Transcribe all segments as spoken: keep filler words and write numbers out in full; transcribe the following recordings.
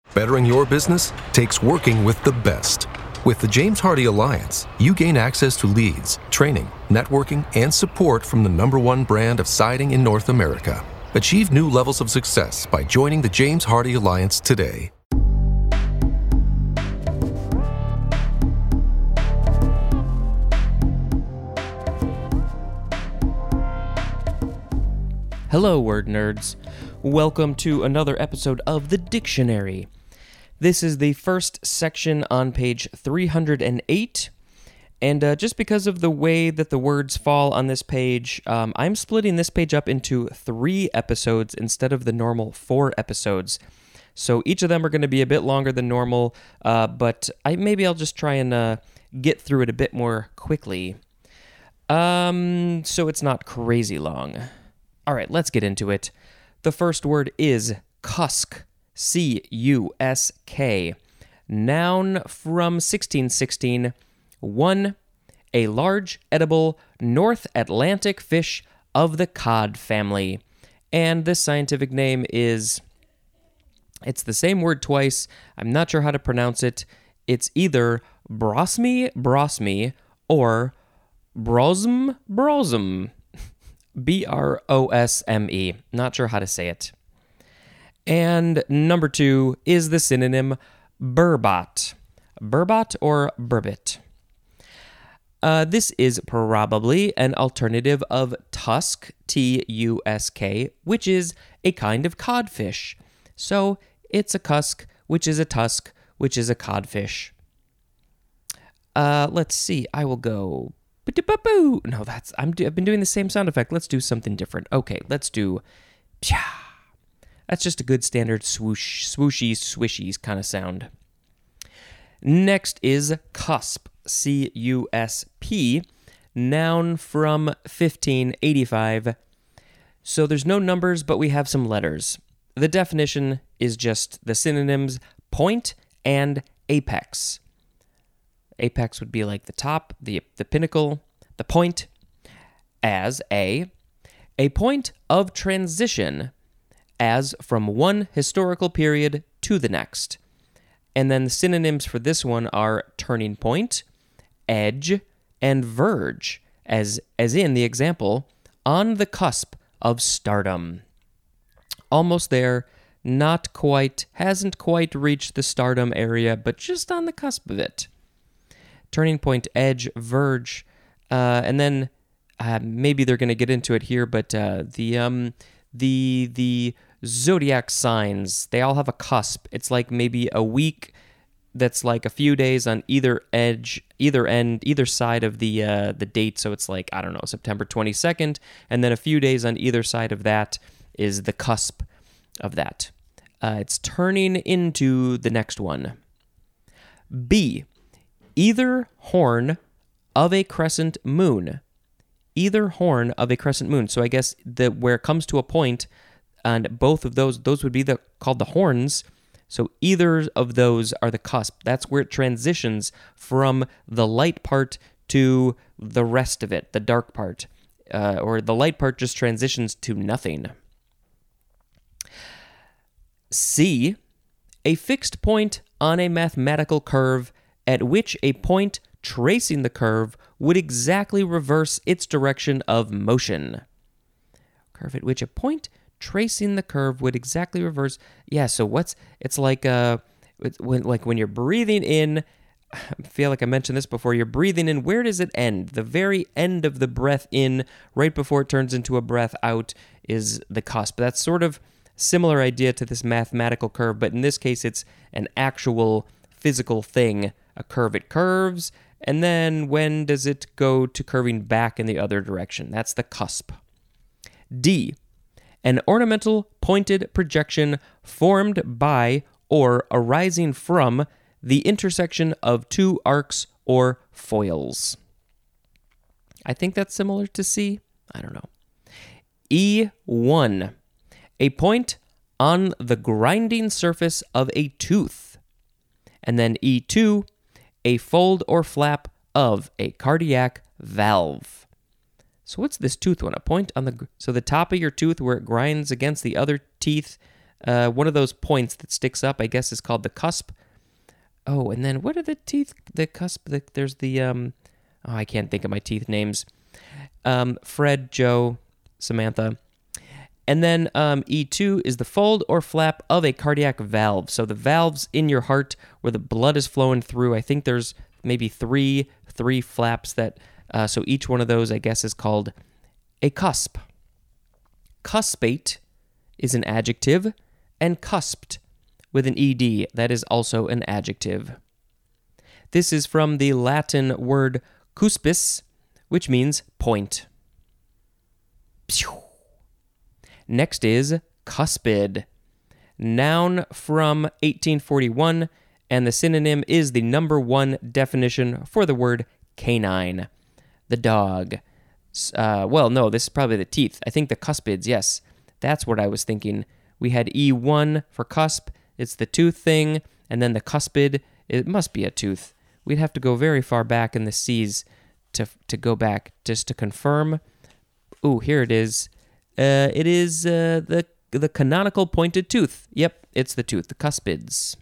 Bettering your business takes working with the best. With the James Hardie Alliance, you gain access to leads, training, networking, and support from the number one brand of siding in North America. Achieve new levels of success by joining the James Hardie Alliance today. Hello, word nerds. Welcome to another episode of The Dictionary. This is the first section on page three hundred eight, and uh, just because of the way that the words fall on this page, um, I'm splitting this page up into three episodes instead of the normal four episodes. So each of them are going to be a bit longer than normal, uh, but I maybe I'll just try and uh, get through it a bit more quickly. Um, so it's not crazy long. All right, let's get into it. The first word is cusk. C U S K. Noun from sixteen sixteen. One, a large, edible, North Atlantic fish of the cod family. And this scientific name is, it's the same word twice. I'm not sure how to pronounce it. It's either brosme, brosme, or brosm, brosm. B R O S M E. Not sure how to say it. And number two is the synonym burbot. Burbot or burbot. Uh, this is probably an alternative of tusk, T U S K, which is a kind of codfish. So it's a cusk, which is a tusk, which is a codfish. Uh, let's see. I will go... No, that's... I'm, I've been doing the same sound effect. Let's do something different. Okay, let's do... Pya. That's just a good standard swoosh, swooshy, swishy kind of sound. Next is cusp, C U S P, noun from fifteen eighty-five. So there's no numbers, but we have some letters. The definition is just the synonyms point and apex. Apex would be like the top, the, the pinnacle, the point, as a, a point of transition, as from one historical period to the next. And then the synonyms for this one are turning point, edge, and verge, as, as in the example, on the cusp of stardom. Almost there, not quite, hasn't quite reached the stardom area, but just on the cusp of it. Turning point, edge, verge, uh, and then uh, maybe they're going to get into it here, but uh, the um, the the zodiac signs, they all have a cusp. It's like maybe a week that's like a few days on either edge, either end, either side of the uh, the date. So it's like, I don't know, September twenty-second, and then a few days on either side of that is the cusp of that. Uh, it's turning into the next one. B. Either horn of a crescent moon. Either horn of a crescent moon. So I guess the where it comes to a point, and both of those, those would be the called the horns. So either of those are the cusp. That's where it transitions from the light part to the rest of it, the dark part. Uh, or the light part just transitions to nothing. C. A fixed point on a mathematical curve at which a point tracing the curve would exactly reverse its direction of motion. Curve at which a point tracing the curve would exactly reverse... Yeah, so what's... It's like uh, it's when, like when you're breathing in... I feel like I mentioned this before. You're breathing in. Where does it end? The very end of the breath in, right before it turns into a breath out, is the cusp. That's sort of similar idea to this mathematical curve, but in this case, it's an actual physical thing. A curve, it curves, and then when does it go to curving back in the other direction? That's the cusp. D. An ornamental pointed projection formed by or arising from the intersection of two arcs or foils. I think that's similar to C. I don't know. E one. A point on the grinding surface of a tooth. And then E two. A fold or flap of a cardiac valve. So what's this tooth one? A point on the... So the top of your tooth where it grinds against the other teeth Uh, one of those points that sticks up, I guess, is called the cusp. Oh, and then what are the teeth? The cusp. The, there's the um. Oh, I can't think of my teeth names. Um, Fred, Joe, Samantha. And then um, E two is the fold or flap of a cardiac valve. So the valves in your heart where the blood is flowing through. I think there's maybe three three flaps that. Uh, so each one of those, I guess, is called a cusp. Cuspate is an adjective, and cusped with an ed, that is also an adjective. This is from the Latin word cuspis, which means point. Next is cuspid, noun from eighteen forty-one, and the synonym is the number one definition for the word canine, the dog. Uh, well, no, this is probably the teeth. I think the cuspids, yes. That's what I was thinking. We had E one for cusp. It's the tooth thing. And then the cuspid, it must be a tooth. We'd have to go very far back in the seas to to go back just to confirm. Ooh, here it is. Uh, it is uh, the, the canonical pointed tooth. Yep, it's the tooth, the cuspids.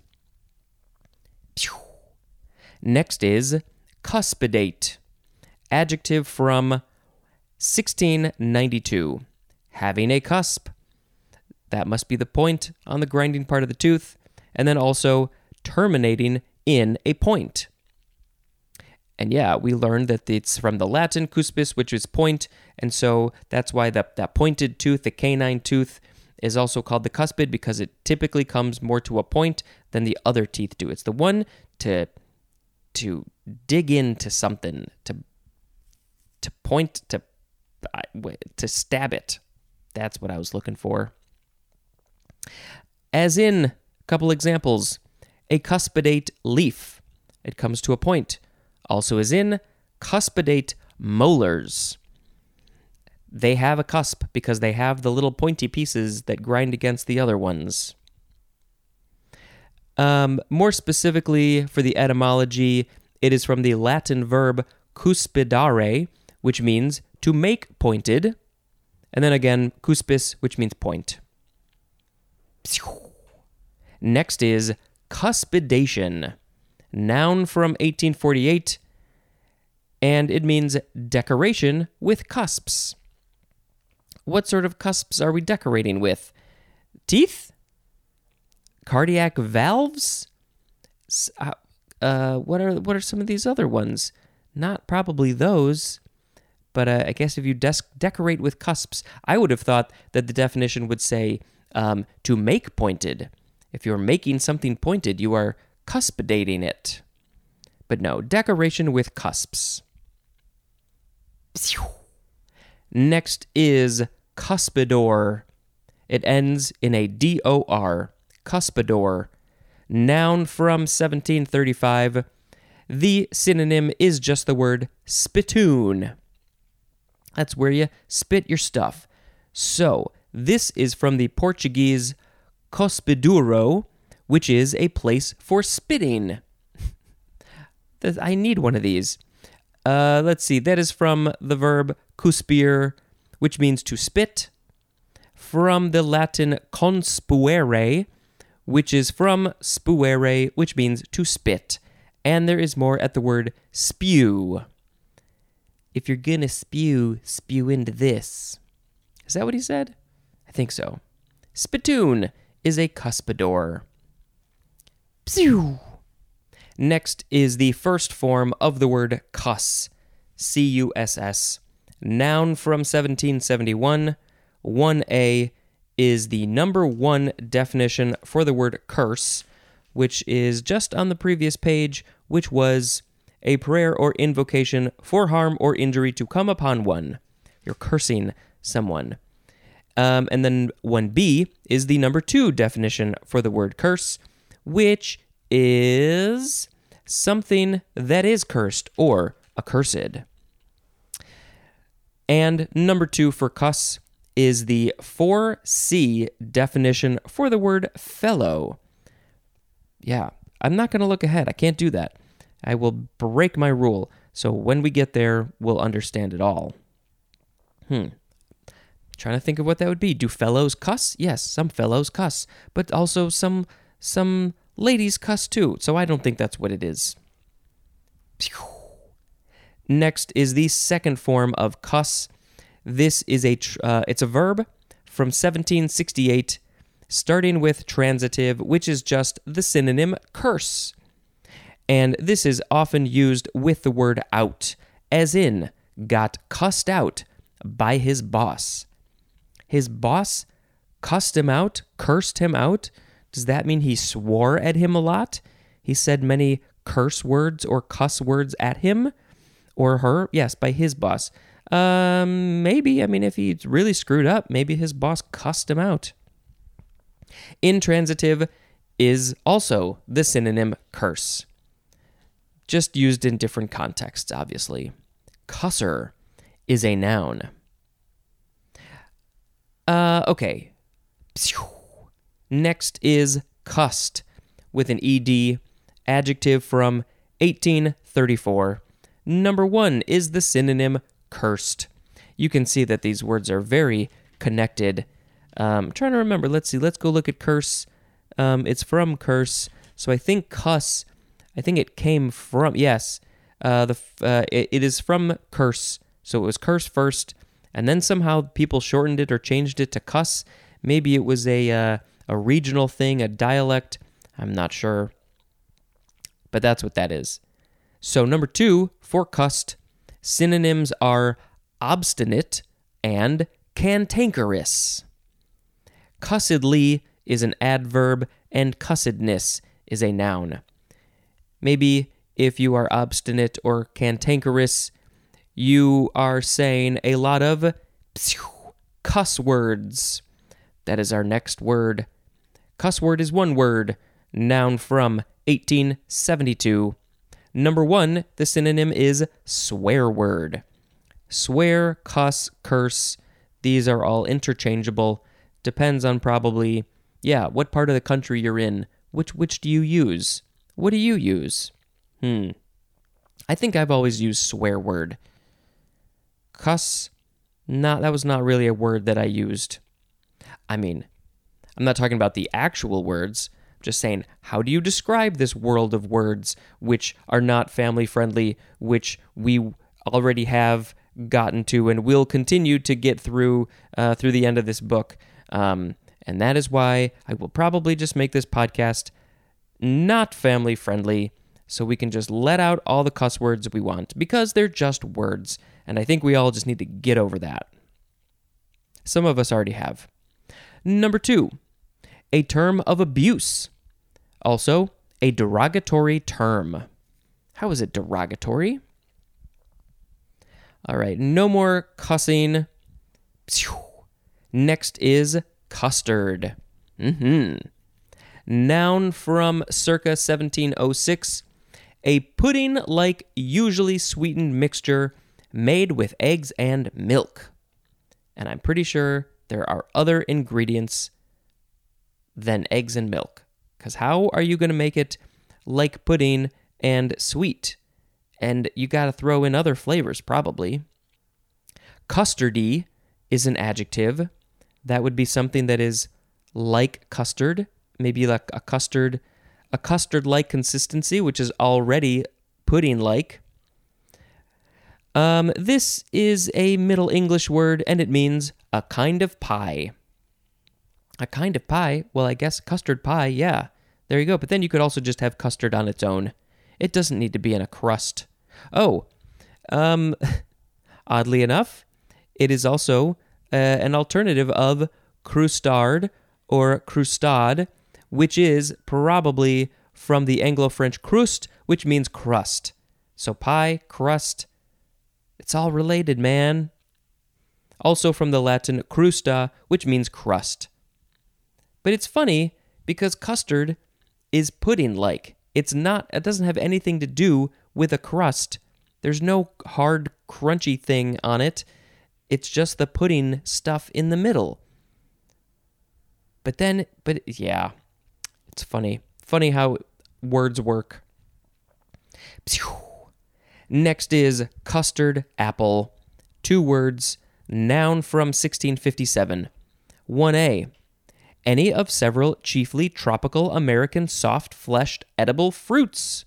Next is cuspidate. Adjective from sixteen ninety-two. Having a cusp. That must be the point on the grinding part of the tooth. And then also terminating in a point. And yeah, we learned that it's from the Latin cuspis, which is point. And so that's why the, that pointed tooth, the canine tooth, is also called the cuspid, because it typically comes more to a point than the other teeth do. It's the one to to dig into something, to to point, to to stab it. That's what I was looking for. As in, a couple examples, a cuspidate leaf. It comes to a point. Also as in, cuspidate molars. They have a cusp because they have the little pointy pieces that grind against the other ones. Um, more specifically for the etymology, it is from the Latin verb cuspidare, which means to make pointed, and then again, cuspis, which means point. Next is cuspidation, noun from eighteen forty-eight, and it means decoration with cusps. What sort of cusps are we decorating with? Teeth? Cardiac valves? Uh, uh, what are what are some of these other ones? Not probably those. But uh, I guess if you des- decorate with cusps, I would have thought that the definition would say um, to make pointed. If you're making something pointed, you are cuspidating it. But no, decoration with cusps. Next is cuspidor. It ends in a D O R. Cuspidor. Noun from seventeen thirty-five. The synonym is just the word spittoon. That's where you spit your stuff. So, this is from the Portuguese cuspiduro, which is a place for spitting. I need one of these. Uh, let's see, that is from the verb cuspire, which means to spit. From the Latin conspuere, which is from spuere, which means to spit. And there is more at the word spew. If you're gonna spew, spew into this. Is that what he said? I think so. Spittoon is a cuspidor. Psew. Next is the first form of the word cuss. C U S S. Noun from seventeen seventy-one. one A is the number one definition for the word curse, which is just on the previous page, which was a prayer or invocation for harm or injury to come upon one. You're cursing someone. Um, and then one B is the number two definition for the word curse, which is something that is cursed or accursed. And number two for cuss is the four C definition for the word fellow. Yeah, I'm not going to look ahead. I can't do that. I will break my rule. So when we get there, we'll understand it all. Hmm. Trying to think of what that would be. Do fellows cuss? Yes, some fellows cuss, but also some some ladies cuss too. So I don't think that's what it is. Next is the second form of cuss. This is a tr- uh, it's a verb from seventeen sixty-eight, starting with transitive, which is just the synonym curse. And this is often used with the word out, as in got cussed out by his boss. His boss cussed him out, cursed him out. Does that mean he swore at him a lot? He said many curse words or cuss words at him or her? Yes, by his boss. Um, maybe. I mean, if he's really screwed up, maybe his boss cussed him out. Intransitive is also the synonym curse, just used in different contexts, obviously. Cusser is a noun. Uh, okay. Next is cussed, with an ed, adjective from eighteen thirty-four. Number one is the synonym cursed. You can see that these words are very connected. Um, I'm trying to remember. Let's see. Let's go look at curse. Um, it's from curse. So I think cuss, I think it came from, yes, uh, the uh, it, it is from curse. So it was curse first, and then somehow people shortened it or changed it to cuss. Maybe it was a uh, a regional thing, a dialect. I'm not sure. But that's what that is. So number two, for cussed, synonyms are obstinate and cantankerous. Cussedly is an adverb, and cussedness is a noun. Maybe if you are obstinate or cantankerous, you are saying a lot of cuss words. That is our next word. Cuss word is one word, noun from eighteen seventy-two. Number one, the synonym is swear word. Swear, cuss, curse, these are all interchangeable. Depends on probably, yeah, what part of the country you're in. Which which do you use? What do you use? Hmm. I think I've always used swear word. Cuss, not, that was not really a word that I used. I mean, I'm not talking about the actual words. I'm just saying, how do you describe this world of words which are not family friendly, which we already have gotten to and will continue to get through uh, through the end of this book? Um, and that is why I will probably just make this podcast not family friendly, so we can just let out all the cuss words we want, because they're just words, and I think we all just need to get over that. Some of us already have. Number two, a term of abuse. Also, a derogatory term. How is it derogatory? All right, no more cussing. Next is custard. Mm-hmm. Noun from circa seventeen oh six. A pudding-like, usually sweetened mixture made with eggs and milk. And I'm pretty sure there are other ingredients than eggs and milk. Because how are you going to make it like pudding and sweet? And you got to throw in other flavors, probably. Custardy is an adjective. That would be something that is like custard, maybe like a custard, a custard-like consistency, which is already pudding-like. Um, this is a Middle English word, and it means a kind of pie. A kind of pie? Well, I guess custard pie, yeah. There you go. But then you could also just have custard on its own. It doesn't need to be in a crust. Oh, um, oddly enough, it is also uh, an alternative of croustade or croustade, which is probably from the Anglo-French croust, which means crust. So pie, crust, it's all related, man. Also from the Latin crusta, which means crust. But it's funny because custard is pudding-like. It's not, it doesn't have anything to do with a crust. There's no hard, crunchy thing on it. It's just the pudding stuff in the middle. But then, but yeah, it's funny. Funny how words work. Next is custard apple. Two words. noun from sixteen fifty-seven. one A, any of several chiefly tropical American soft-fleshed edible fruits.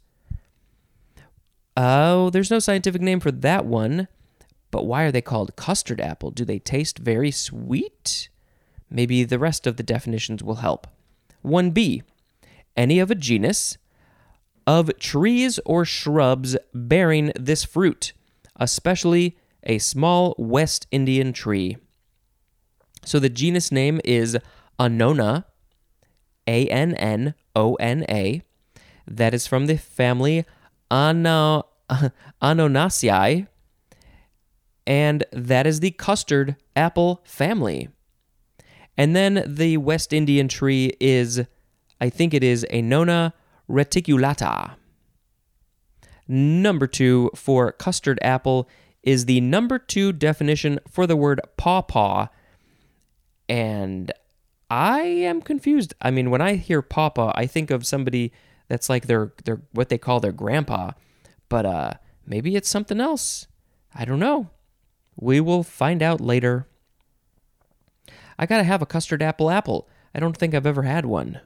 Oh, there's no scientific name for that one, but why are they called custard apple? Do they taste very sweet? Maybe the rest of the definitions will help. one B, any of a genus of trees or shrubs bearing this fruit, especially a small West Indian tree. So the genus name is Annona, A N N O N A. That is from the family Anno, Annonaceae, and that is the custard apple family. And then the West Indian tree is, I think it is Annona reticulata. Number two for custard apple is the number two definition for the word pawpaw. And I am confused. I mean, when I hear pawpaw, I think of somebody that's like their, their what they call their grandpa. But uh, maybe it's something else. I don't know. We will find out later. I gotta have a custard apple apple. I don't think I've ever had one.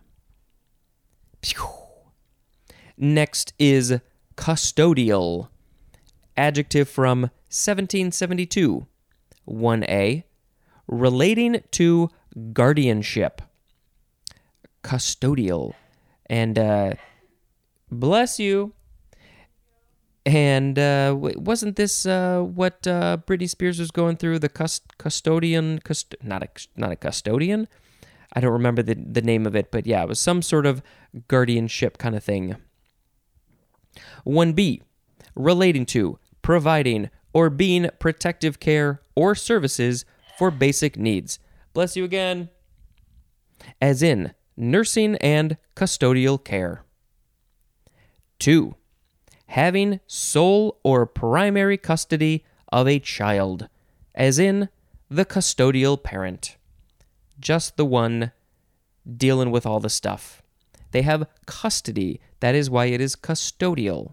Next is custodial. Adjective from seventeen seventy-two. one A, relating to guardianship. Custodial. And uh, bless you. And uh, wasn't this uh, what uh, Britney Spears was going through? The cust- custodian, cust- not a not a custodian. I don't remember the the name of it, but yeah, it was some sort of guardianship kind of thing. one B, relating to, providing, or being protective care or services for basic needs. Bless you again. As in nursing and custodial care. two, having sole or primary custody of a child, as in the custodial parent. Just the one dealing with all the stuff. They have custody. That is why it is custodial.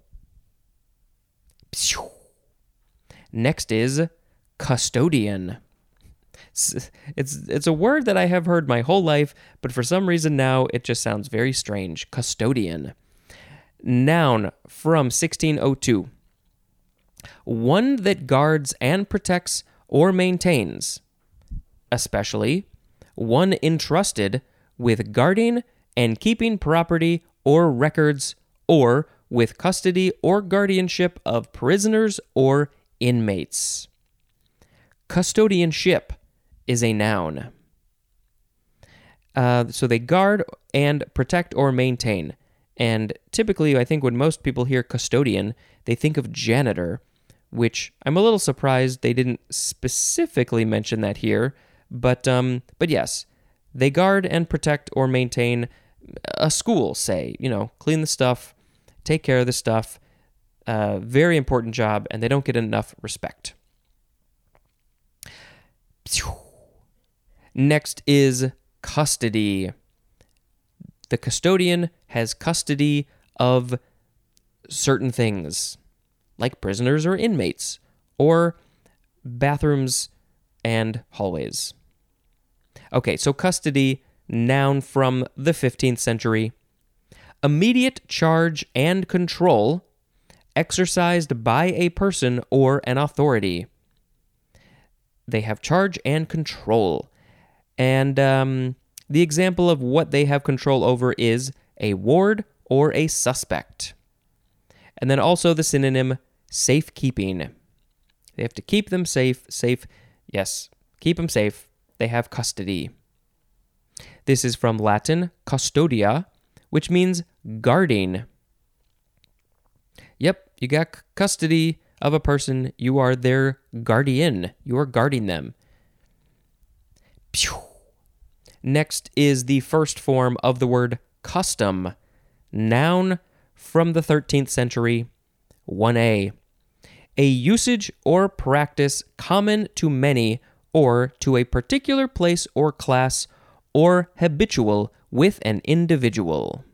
Next is custodian. It's, it's, it's a word that I have heard my whole life, but for some reason now it just sounds very strange. Custodian. Noun from sixteen oh two. One that guards and protects or maintains, especially one entrusted with guarding and keeping property or records, or with custody or guardianship of prisoners or inmates. Custodianship is a noun. Uh, so they guard and protect or maintain. And typically, I think when most people hear custodian, they think of janitor, which I'm a little surprised they didn't specifically mention that here. But um, but yes, they guard and protect or maintain a school, say, you know, clean the stuff, take care of the stuff. Uh, very important job, and they don't get enough respect. Next is custody. The custodian has custody of certain things, like prisoners or inmates, or bathrooms and hallways. Okay, so custody, noun from the fifteenth century. Immediate charge and control exercised by a person or an authority. They have charge and control. And um, the example of what they have control over is a ward or a suspect. And then also the synonym safekeeping. They have to keep them safe. Safe, yes, keep them safe. They have custody. This is from Latin custodia, which means guarding. Yep, you got c- custody of a person. You are their guardian. You are guarding them. Pew. Next is the first form of the word custom. Noun from the thirteenth century. one A. A usage or practice common to many or to a particular place or class, or habitual with an individual.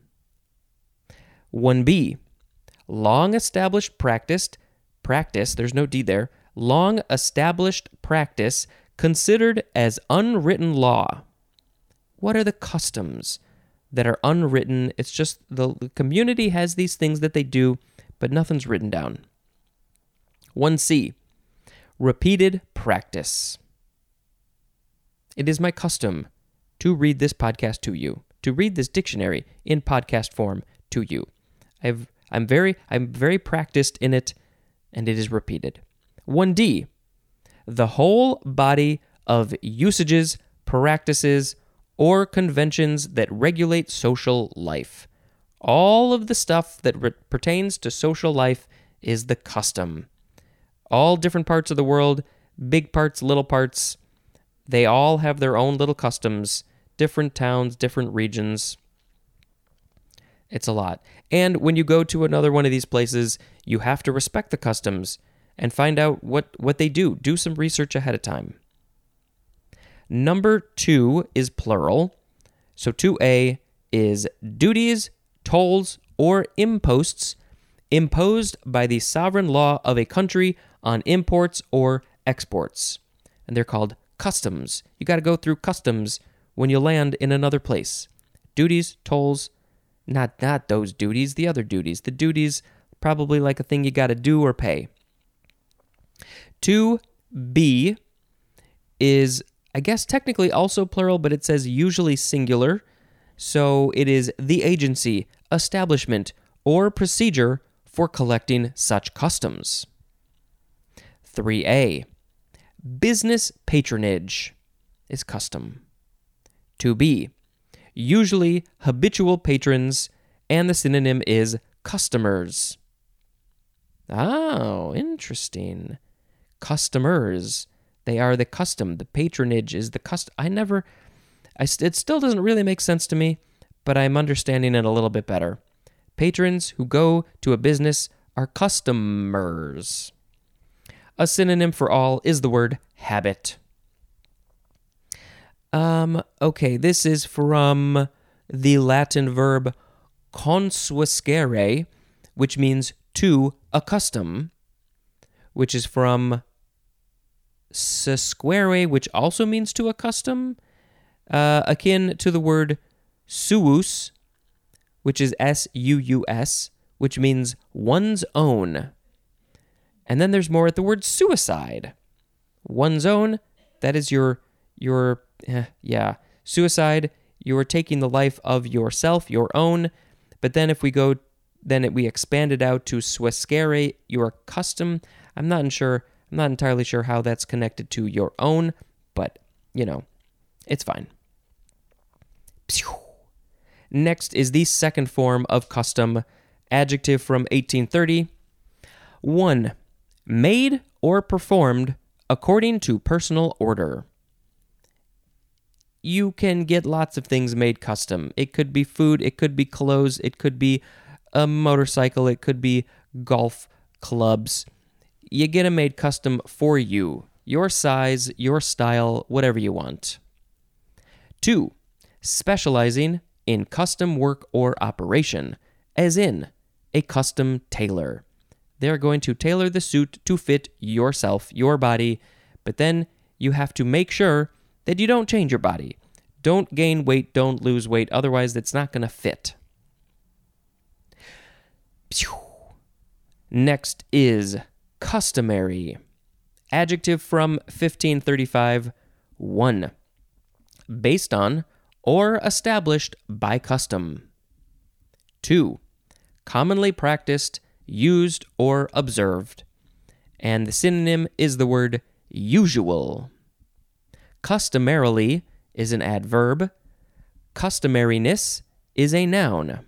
one B. Long established practice, practice, there's no D there, long established practice considered as unwritten law. What are the customs that are unwritten? It's just the, the community has these things that they do, but nothing's written down. one C, repeated practice. It is my custom to read this podcast to you, to read this dictionary in podcast form to you. I've, I'm very, I'm very practiced in it, and it is repeated. one D, the whole body of usages, practices, or conventions that regulate social life. All of the stuff that re- pertains to social life is the custom. All different parts of the world, big parts, little parts, they all have their own little customs, different towns, different regions. It's a lot. And when you go to another one of these places, you have to respect the customs and find out what, what they do. Do some research ahead of time. Number two is plural. So two A is duties, tolls, or imposts imposed by the sovereign law of a country on imports or exports. And they're called customs. You got to go through customs when you land in another place. Duties, tolls, not not those duties, the other duties. The duties, probably like a thing you got to do or pay. two B is, I guess, technically also plural, but it says usually singular. So it is the agency, establishment, or procedure for collecting such customs. three A, business patronage is custom. two B, usually habitual patrons, and the synonym is customers. Oh, interesting. Customers. They are the custom. The patronage is the custom. I never, I st- it still doesn't really make sense to me, but I'm understanding it a little bit better. Patrons who go to a business are customers. A synonym for all is the word habit. Um, okay, this is from the Latin verb consuescere, which means to accustom, which is from sesquere, which also means to accustom, uh, akin to the word suus, which is S U U S, which means one's own. And then there's more at the word suicide. One's own, that is your, your, eh, yeah, suicide, you are taking the life of yourself, your own. But then if we go, then it, we expand it out to suescere, your custom. I'm not sure, I'm not entirely sure how that's connected to your own, but, you know, it's fine. Next is the second form of custom, adjective from eighteen thirty. one. Made or performed according to personal order. You can get lots of things made custom. It could be food, it could be clothes, it could be a motorcycle, it could be golf clubs. You get them made custom for you. Your size, your style, whatever you want. two. Specializing in custom work or operation, as in a custom tailor. They're going to tailor the suit to fit yourself, your body, but then you have to make sure that you don't change your body. Don't gain weight, don't lose weight, otherwise it's not going to fit. Next is customary. Adjective from fifteen thirty-five. one. Based on or established by custom. two. Commonly practiced, used, or observed. And the synonym is the word usual. Customarily is an adverb. Customariness is a noun.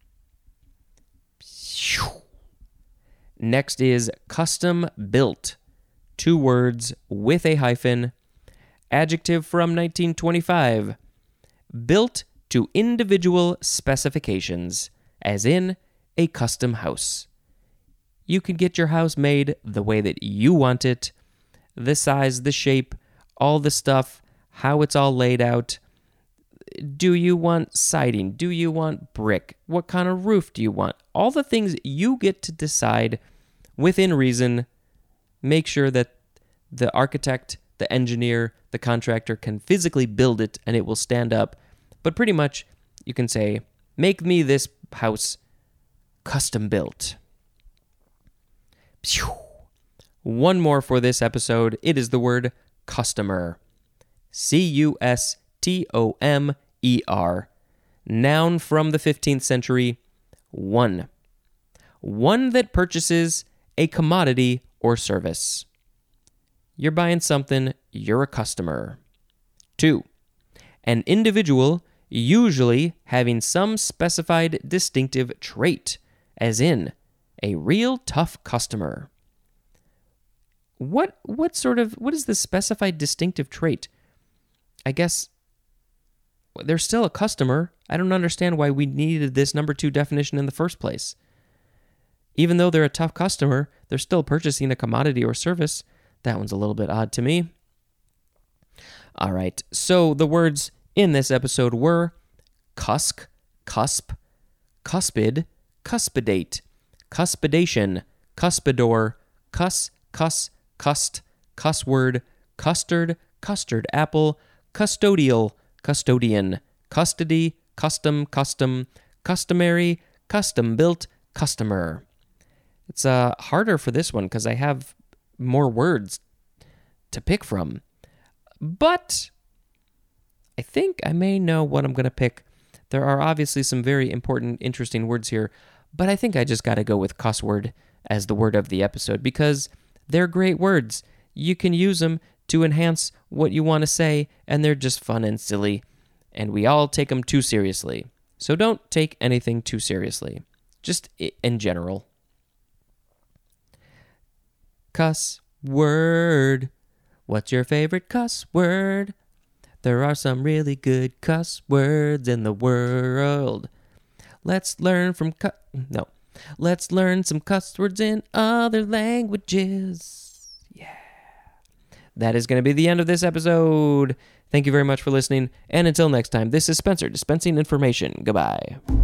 Next is custom built. Two words with a hyphen. Adjective from nineteen twenty-five. Built to individual specifications, as in a custom house. You can get your house made the way that you want it, the size, the shape, all the stuff, how it's all laid out. Do you want siding? Do you want brick? What kind of roof do you want? All the things you get to decide within reason. Make sure that the architect, the engineer, the contractor can physically build it and it will stand up. But pretty much you can say, make me this house custom built. Phew. One more for this episode. It is the word customer. C U S T O M E R. Noun from the fifteenth century. One. One that purchases a commodity or service. You're buying something, you're a customer. Two. An individual usually having some specified distinctive trait, as in a real tough customer. What what sort of what is the specified distinctive trait? I guess they're still a customer. I don't understand why we needed this number two definition in the first place. Even though they're a tough customer, they're still purchasing a commodity or service. That one's a little bit odd to me. All right, so the words in this episode were cusk, cusp, cuspid, cuspidate, cuspidation, cuspidor, cuss, cuss, cust, cussword, custard, custard apple, custodial, custodian, custody, custom, custom, customary, custom built, customer. It's uh, harder for this one because I have more words to pick from. But I think I may know what I'm going to pick. There are obviously some very important, interesting words here, but I think I just got to go with cussword as the word of the episode because they're great words. You can use them to enhance what you want to say, and they're just fun and silly, and we all take them too seriously. So don't take anything too seriously, just in general. Cuss word. What's your favorite cuss word? There are some really good cuss words in the world. Let's learn from cu- no. Let's learn some cuss words in other languages. Yeah. That is going to be the end of this episode. Thank you very much for listening, and until next time, this is Spencer dispensing information. Goodbye.